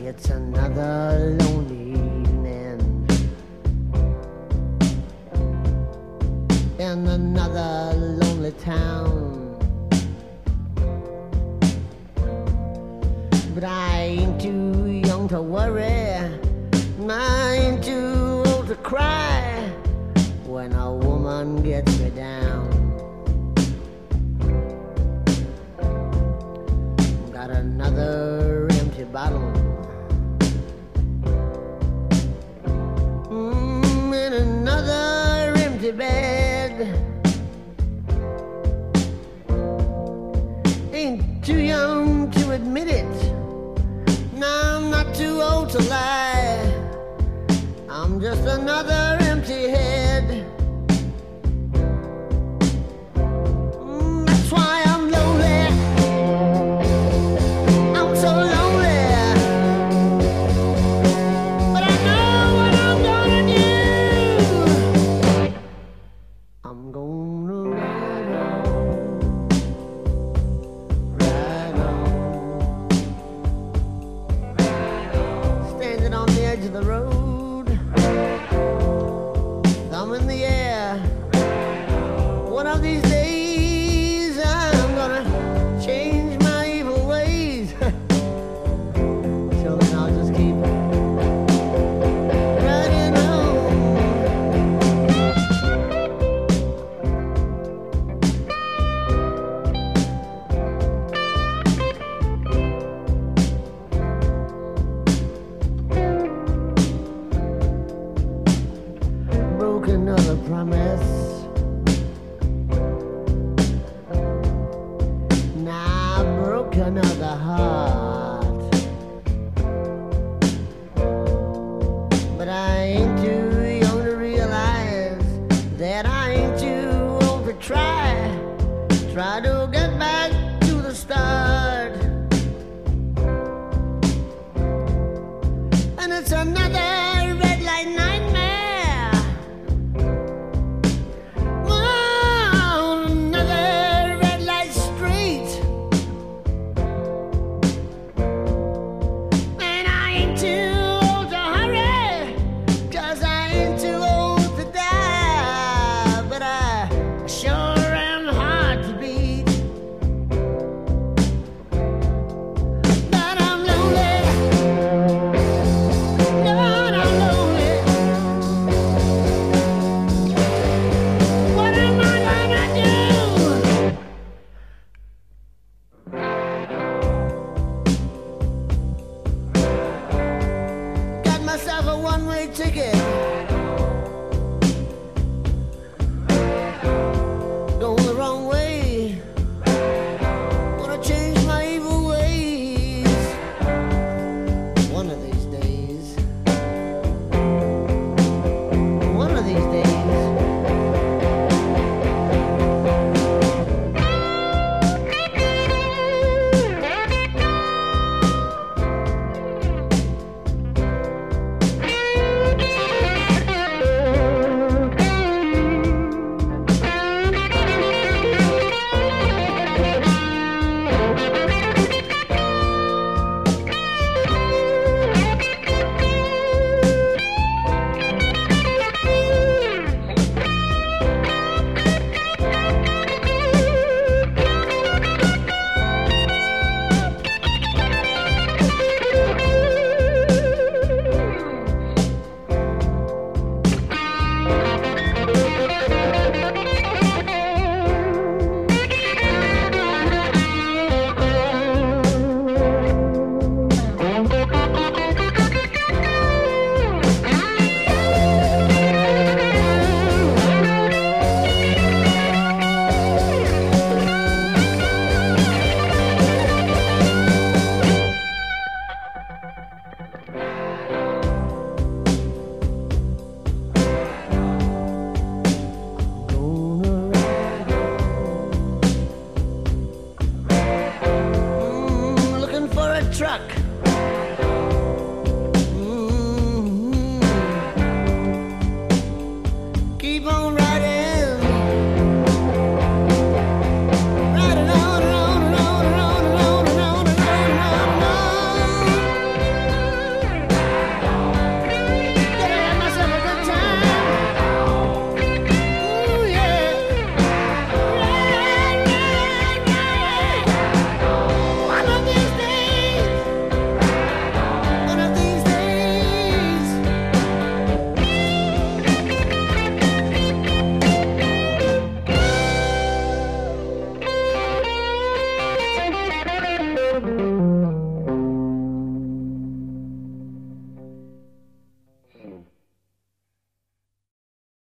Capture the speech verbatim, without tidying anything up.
It's another lonely evening in another lonely town, but I ain't too young to worry, I ain't too old to cry when a woman gets me down. Got another empty bottle, mm, in another empty bed. Ain't too young to admit it, no, I'm not too old to lie. I'm just another empty head. Mm, that's why I'm lonely. I'm so lonely. But I know what I'm gonna do. I'm gonna ride on, ride on, standing on the edge of the road, thumb in the air. One of these days I'm gonna change my evil ways. Till then I'll just keep riding on. Broke another promise, now I broke another heart, but I ain't too young to realize that I ain't too old to try, try to get back to the start. And it's another red light nightmare, oh, another red light street. And I ain't too old to hurry, 'cause I ain't too old to die, but I sure am hard to beat. But I'm lonely, Lord, I'm lonely. What am I gonna do? Got myself a one-way ticket